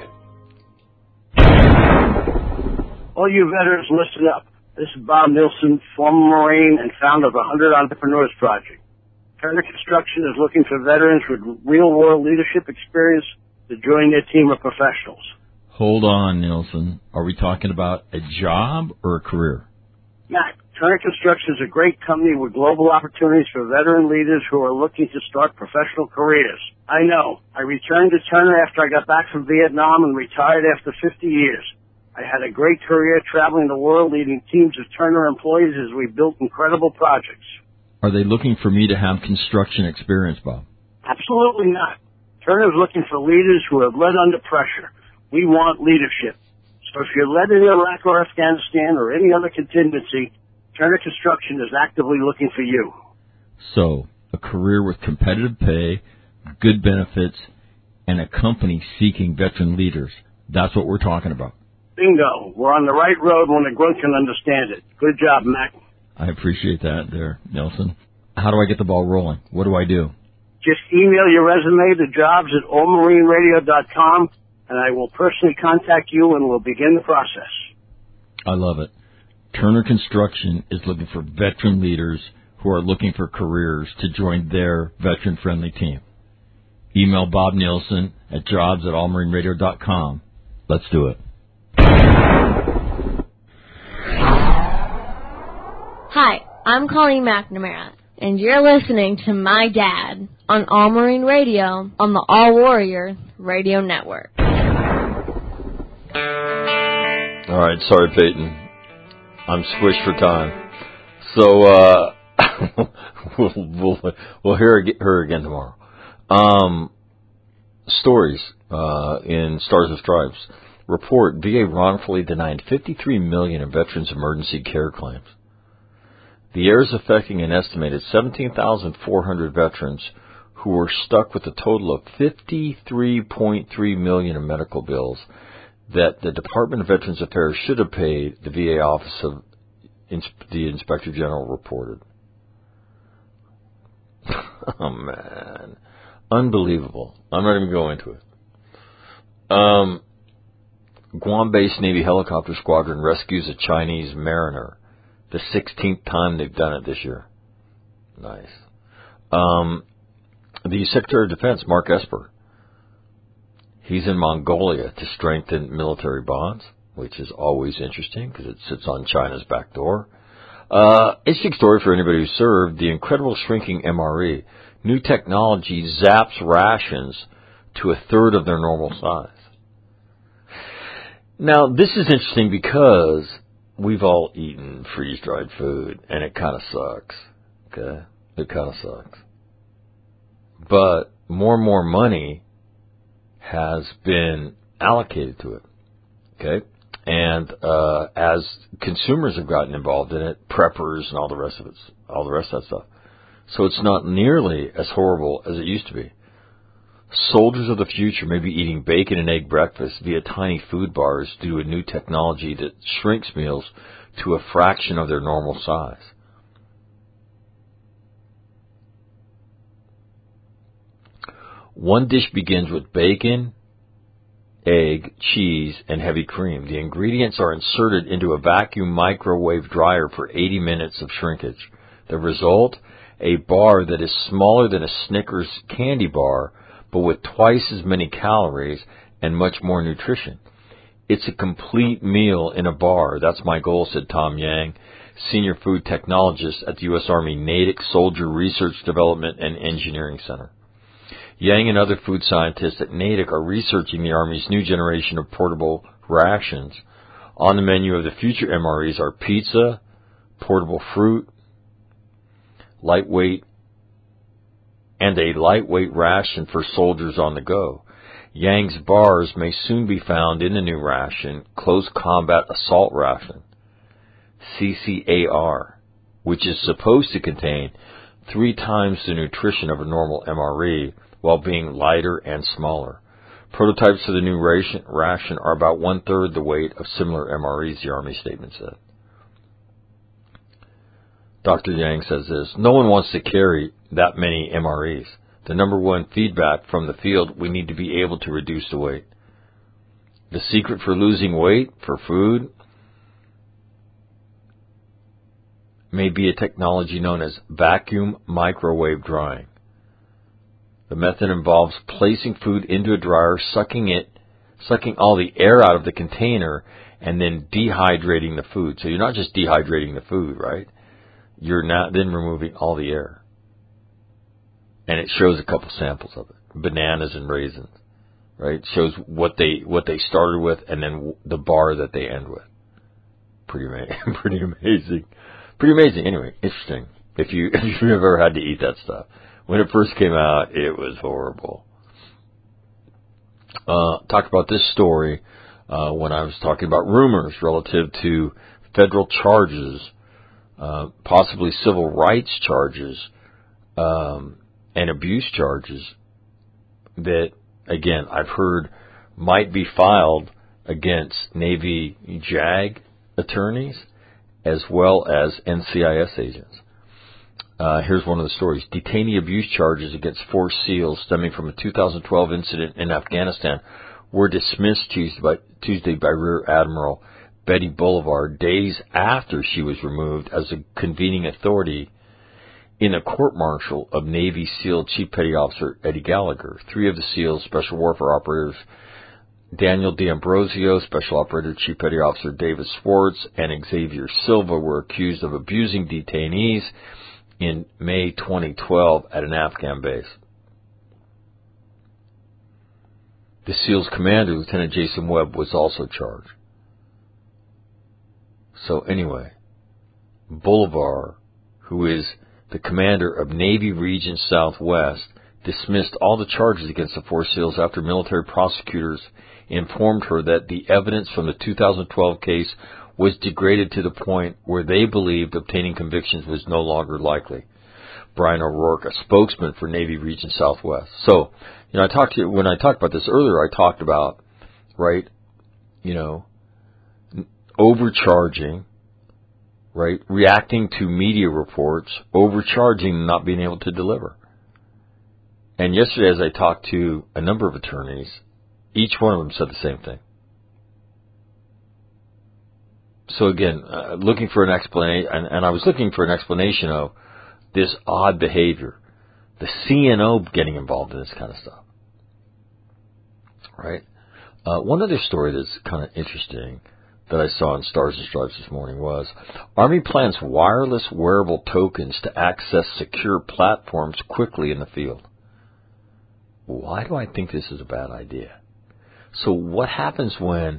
All you veterans, listen up. This is Bob Nilsson, former Marine and founder of 100 Entrepreneurs Project. Turner Construction is looking for veterans with real-world leadership experience to join their team of professionals. Hold on, Nilsson. Are we talking about a job or a career? Matt, Turner Construction is a great company with global opportunities for veteran leaders who are looking to start professional careers. I know. I returned to Turner after I got back from Vietnam and retired after 50 years. I had a great career traveling the world leading teams of Turner employees as we built incredible projects. Are they looking for me to have construction experience, Bob? Absolutely not. Turner is looking for leaders who have led under pressure. We want leadership. So if you're led in Iraq or Afghanistan or any other contingency, Turner Construction is actively looking for you. So, a career with competitive pay, good benefits, and a company seeking veteran leaders. That's what we're talking about. Bingo. We're on the right road when a grunt can understand it. Good job, Mac. I appreciate that there, Nelson. How do I get the ball rolling? What do I do? Just email your resume to jobs@allmarineradio.com, and I will personally contact you and we'll begin the process. I love it. Turner Construction is looking for veteran leaders who are looking for careers to join their veteran-friendly team. Email Bob Nielsen at jobs@allmarineradio.com. Let's do it. Hi, I'm Colleen McNamara, and you're listening to my dad on All Marine Radio on the All Warrior Radio Network. All right, sorry, Peyton. I'm squished for time. So we'll hear her again tomorrow. Stories in Stars and Stripes report VA wrongfully denied $53 million in veterans' emergency care claims. The error is affecting an estimated 17,400 veterans who were stuck with a total of $53.3 million in medical bills that the Department of Veterans Affairs should have paid, the VA Office of the Inspector General reported. Oh, man. Unbelievable. I'm not even going to it. Guam-based Navy helicopter squadron rescues a Chinese mariner. The 16th time they've done it this year. Nice. The Secretary of Defense, Mark Esper, he's in Mongolia to strengthen military bonds, which is always interesting because it sits on China's back door. Interesting story for anybody who served. The incredible shrinking MRE. New technology zaps rations to a third of their normal size. Now, this is interesting because we've all eaten freeze-dried food, and it kind of sucks, okay? It kind of sucks. But more and more money has been allocated to it, okay? And as consumers have gotten involved in it, preppers and all the rest of that stuff. So it's not nearly as horrible as it used to be. Soldiers of the future may be eating bacon and egg breakfast via tiny food bars due to a new technology that shrinks meals to a fraction of their normal size. One dish begins with bacon, egg, cheese, and heavy cream. The ingredients are inserted into a vacuum microwave dryer for 80 minutes of shrinkage. The result? A bar that is smaller than a Snickers candy bar, but with twice as many calories and much more nutrition. It's a complete meal in a bar. That's my goal, said Tom Yang, Senior Food Technologist at the U.S. Army Natick Soldier Research Development and Engineering Center. Yang and other food scientists at Natick are researching the Army's new generation of portable rations. On the menu of the future MREs are pizza, portable fruit, lightweight ration for soldiers on the go. Yang's bars may soon be found in the new ration, Close Combat Assault Ration, CCAR, which is supposed to contain 3 times the nutrition of a normal MRE while being lighter and smaller. Prototypes of the new ration are about 1/3 the weight of similar MREs, the Army statement said. Dr. Yang says this, no one wants to carry that many MREs. The number one feedback from the field, we need to be able to reduce the weight. The secret for losing weight for food may be a technology known as vacuum microwave drying. The method involves placing food into a dryer, sucking all the air out of the container, and then dehydrating the food. So you're not just dehydrating the food, right? You're not then removing all the air. And it shows a couple samples of it. Bananas and raisins, right? It shows what they started with and then the bar that they end with. Pretty amazing. Pretty amazing. Anyway, interesting. If you've ever had to eat that stuff. When it first came out, it was horrible. Talked about this story when I was talking about rumors relative to federal charges, possibly civil rights charges, and abuse charges that, again, I've heard might be filed against Navy JAG attorneys as well as NCIS agents. Here's one of the stories. Detainee abuse charges against 4 SEALs stemming from a 2012 incident in Afghanistan were dismissed Tuesday by Rear Admiral Betty Boulevard days after she was removed as a convening authority in a court-martial of Navy SEAL Chief Petty Officer Eddie Gallagher. 3 of the SEALs, Special Warfare Operators Daniel D'Ambrosio, Special Operator Chief Petty Officer David Swartz, and Xavier Silva were accused of abusing detainees in May 2012 at an Afghan base. The SEAL's commander, Lieutenant Jason Webb, was also charged. So anyway, Boulevard, who is the commander of Navy Region Southwest, dismissed all the charges against the 4 SEALs after military prosecutors informed her that the evidence from the 2012 case was degraded to the point where they believed obtaining convictions was no longer likely. Brian O'Rourke, a spokesman for Navy Region Southwest. So, when I talked about this earlier, I talked about, right, overcharging, right, reacting to media reports, overcharging and not being able to deliver. And yesterday, as I talked to a number of attorneys, each one of them said the same thing. So again, looking for an explanation, and I was looking for an explanation of this odd behavior, the CNO getting involved in this kind of stuff, right? One other story that's kind of interesting that I saw in Stars and Stripes this morning was Army plans wireless wearable tokens to access secure platforms quickly in the field. Why do I think this is a bad idea? So what happens when,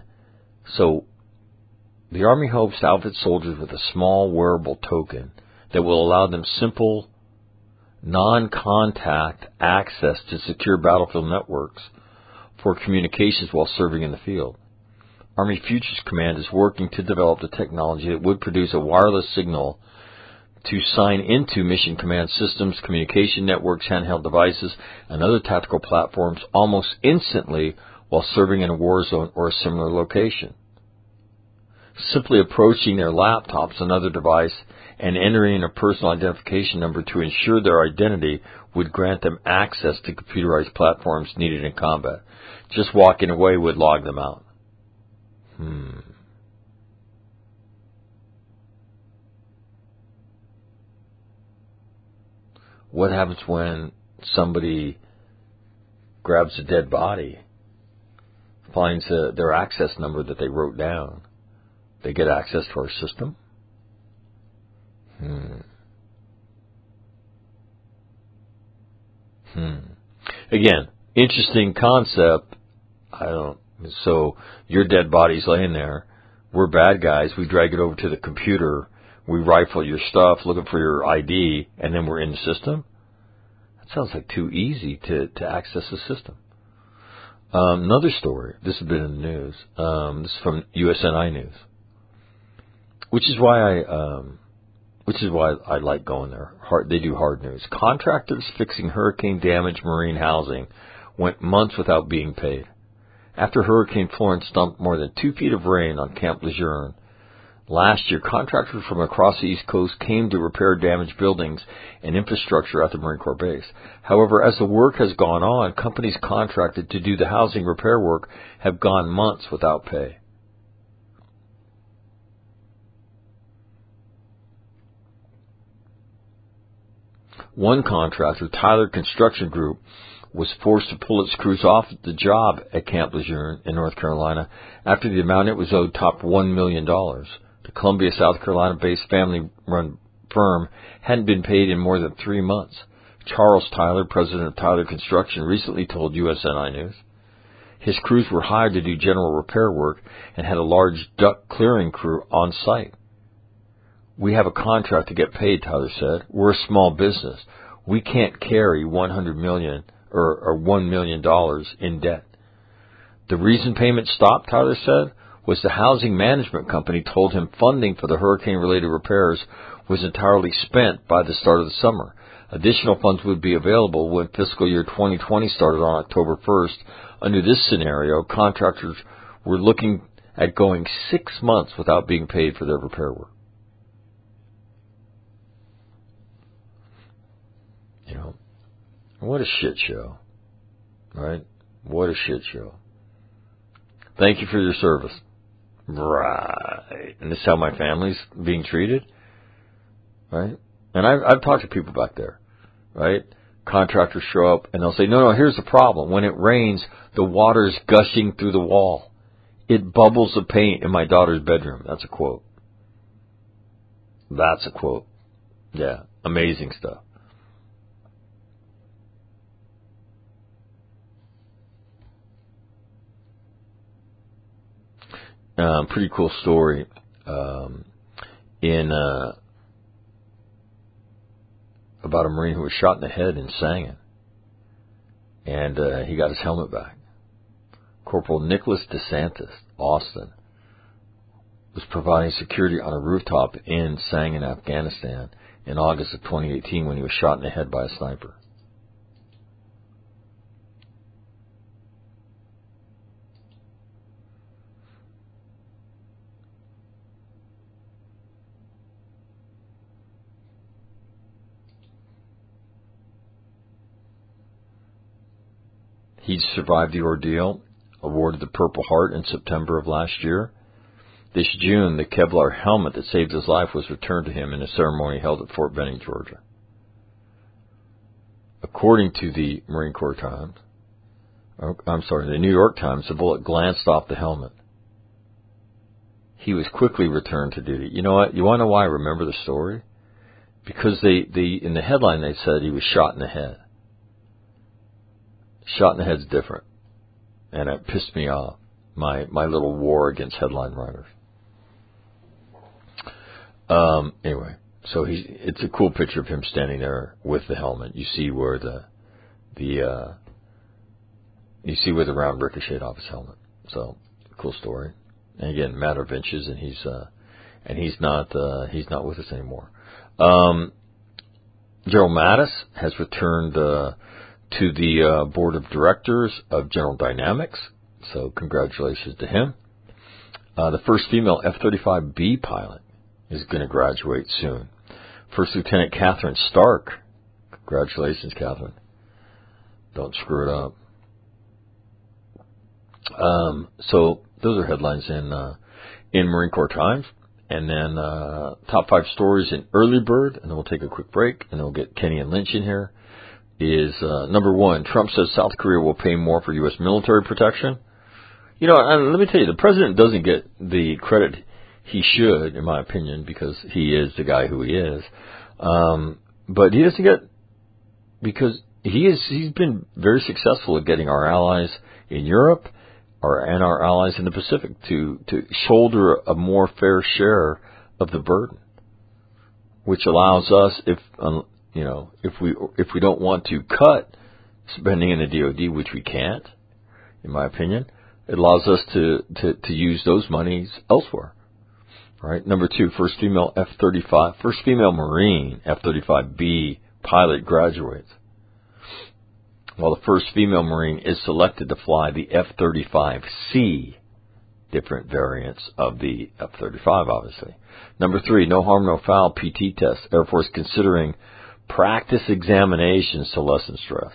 the Army hopes to outfit soldiers with a small wearable token that will allow them simple, non-contact access to secure battlefield networks for communications while serving in the field. Army Futures Command is working to develop the technology that would produce a wireless signal to sign into Mission Command systems, communication networks, handheld devices, and other tactical platforms almost instantly while serving in a war zone or a similar location. Simply approaching their laptops, another device, and entering a personal identification number to ensure their identity would grant them access to computerized platforms needed in combat. Just walking away would log them out. What happens when somebody grabs a dead body, finds their access number that they wrote down, they get access to our system? Again, interesting concept. So your dead body's laying there. We're bad guys. We drag it over to the computer. We rifle your stuff, looking for your ID, and then we're in the system? That sounds like too easy to access the system. Another story. This has been in the news. This is from USNI News, which is why I like going there. They do hard news. Contractors fixing hurricane-damaged marine housing went months without being paid. After Hurricane Florence dumped more than 2 feet of rain on Camp Lejeune last year, contractors from across the East Coast came to repair damaged buildings and infrastructure at the Marine Corps base. However, as the work has gone on, companies contracted to do the housing repair work have gone months without pay. One contractor, Tyler Construction Group, was forced to pull its crews off the job at Camp Lejeune in North Carolina after the amount it was owed topped $1 million. The Columbia, South Carolina-based family-run firm hadn't been paid in more than 3 months. Charles Tyler, president of Tyler Construction, recently told USNI News his crews were hired to do general repair work and had a large duct clearing crew on site. "We have a contract to get paid," Tyler said. "We're a small business. We can't carry $100 million or $1 million in debt." The reason payment stopped, Tyler said, was the housing management company told him funding for the hurricane-related repairs was entirely spent by the start of the summer. Additional funds would be available when fiscal year 2020 started on October 1st. Under this scenario, contractors were looking at going 6 months without being paid for their repair work. You know, what a shit show, right? What a shit show. Thank you for your service. Right. And this is how my family's being treated, right? And I've talked to people back there, right? Contractors show up and they'll say, no, here's the problem. When it rains, the water's gushing through the wall. It bubbles the paint in my daughter's bedroom. That's a quote. That's a quote. Yeah, amazing stuff. Pretty cool story. About a Marine who was shot in the head in Sangin, and he got his helmet back. Corporal Nicholas DeSantis, Austin, was providing security on a rooftop in Sangin, Afghanistan, in August of 2018 when he was shot in the head by a sniper. He survived the ordeal, awarded the Purple Heart in September of last year. This June, the Kevlar helmet that saved his life was returned to him in a ceremony held at Fort Benning, Georgia. According to the Marine Corps Times, the New York Times, the bullet glanced off the helmet. He was quickly returned to duty. You know what? You want to know why I remember the story? Because in the headline they said he was shot in the head. Shot in the head's different, and it pissed me off. My little war against headline writers. Anyway, so it's a cool picture of him standing there with the helmet. You see where the round ricocheted off his helmet. So cool story. And again, matter of inches, and he's not with us anymore. Gerald Mattis has returned to the board of directors of General Dynamics, so congratulations to him. The first female F-35B pilot is going to graduate soon. First Lieutenant Catherine Stark. Congratulations, Catherine. Don't screw it up. So those are headlines in Marine Corps Times. And then top 5 stories in Early Bird, and then we'll take a quick break, and then we'll get Kenny and Lynch in here. Is number 1, Trump says South Korea will pay more for U.S. military protection. You know, and let me tell you, the president doesn't get the credit he should, in my opinion, because he is the guy who he is. But he doesn't get, because he's been very successful at getting our allies in Europe and our allies in the Pacific to shoulder a more fair share of the burden, which allows us, if we don't want to cut spending in the DoD, which we can't, in my opinion, it allows us to use those monies elsewhere. Right? Number 2, first female Marine F-35B pilot graduates, while the first female Marine is selected to fly the F-35C, different variants of the F-35, obviously. Number 3, no harm, no foul PT test. Air Force considering practice examinations to lessen stress.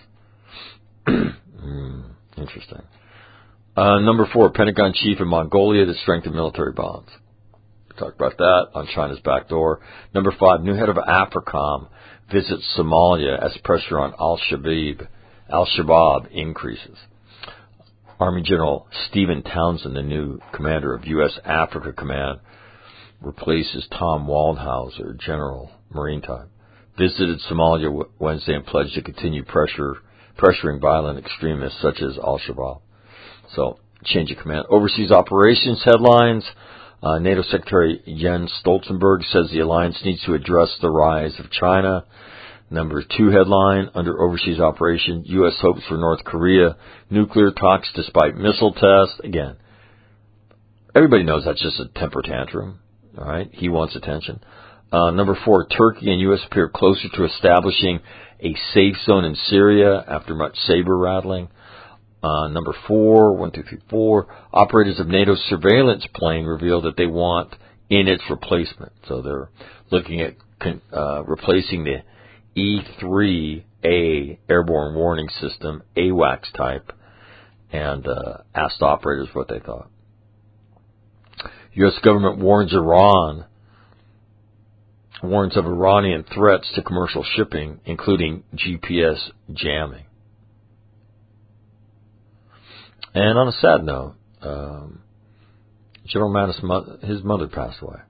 Interesting. Number 4, Pentagon chief in Mongolia to strengthen military bonds. We talked about that on China's back door. Number 5, new head of AFRICOM visits Somalia as pressure on Al-Shabaab increases. Army General Stephen Townsend, the new commander of U.S. Africa Command, replaces Tom Waldhauser, General Marine type, visited Somalia Wednesday and pledged to continue pressuring violent extremists such as Al-Shabaab. So, change of command. Overseas operations headlines. NATO Secretary Jens Stoltenberg says the alliance needs to address the rise of China. Number 2 headline, under overseas operation, U.S. hopes for North Korea nuclear talks despite missile tests. Again, everybody knows that's just a temper tantrum. All right, he wants attention. Number 4, Turkey and U.S. appear closer to establishing a safe zone in Syria after much saber rattling. Number 4, 1, 2, 3, 4, operators of NATO's surveillance plane reveal that they want in its replacement. So they're looking at replacing the E-3A airborne warning system, AWACS type, and asked operators what they thought. U.S. government warns of Iranian threats to commercial shipping, including GPS jamming. And on a sad note, General Mattis, his mother passed away.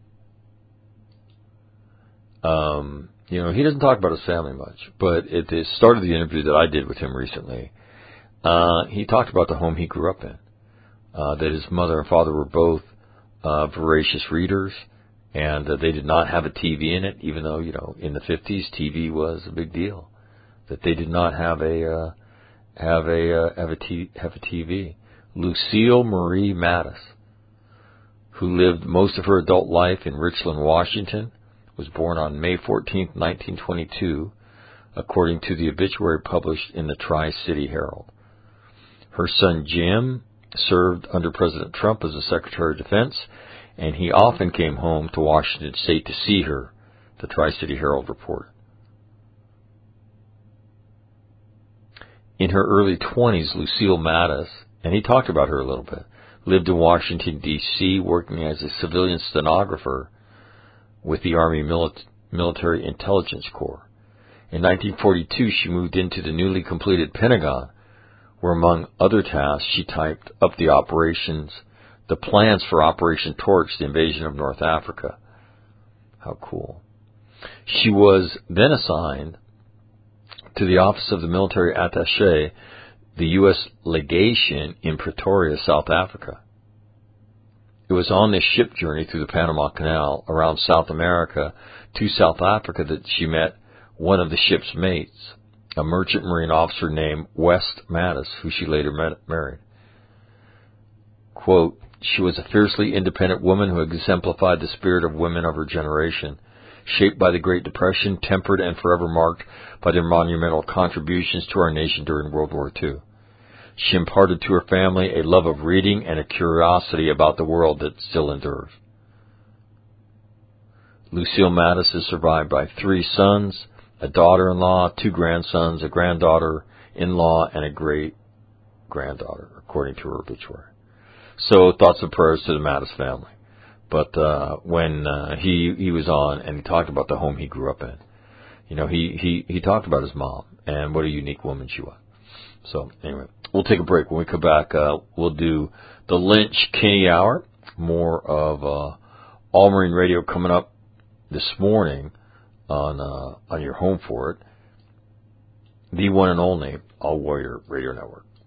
He doesn't talk about his family much, but at the start of the interview that I did with him recently, he talked about the home he grew up in, that his mother and father were both voracious readers, and they did not have a TV in it, even though, in the 50s, TV was a big deal, that they did not have a TV. Lucille Marie Mattis, who lived most of her adult life in Richland, Washington, was born on May 14, 1922, according to the obituary published in the Tri-City Herald. Her son Jim served under President Trump as the Secretary of Defense, and he often came home to Washington State to see her, the Tri-City Herald reported. In her early 20s, Lucille Mattis, and he talked about her a little bit, lived in Washington, D.C., working as a civilian stenographer with the Army Military Intelligence Corps. In 1942, she moved into the newly completed Pentagon, where, among other tasks, she typed up the plans for Operation Torch, the invasion of North Africa. How cool. She was then assigned to the Office of the Military Attaché, the U.S. Legation in Pretoria, South Africa. It was on this ship journey through the Panama Canal around South America to South Africa that she met one of the ship's mates, a merchant marine officer named West Mattis, who she later married. Quote, she was a fiercely independent woman who exemplified the spirit of women of her generation, shaped by the Great Depression, tempered and forever marked by their monumental contributions to our nation during World War II. She imparted to her family a love of reading and a curiosity about the world that still endures. Lucille Mattis is survived by 3 sons, a daughter-in-law, 2 grandsons, a granddaughter-in-law, and a great-granddaughter, according to her obituary. So, thoughts and prayers to the Mattis family. But when he was on and he talked about the home he grew up in, he talked about his mom and what a unique woman she was. So, anyway, we'll take a break. When we come back, we'll do the Lynch Kinney Hour. More of All Marine Radio coming up this morning on your home for it. The one and only All Warrior Radio Network.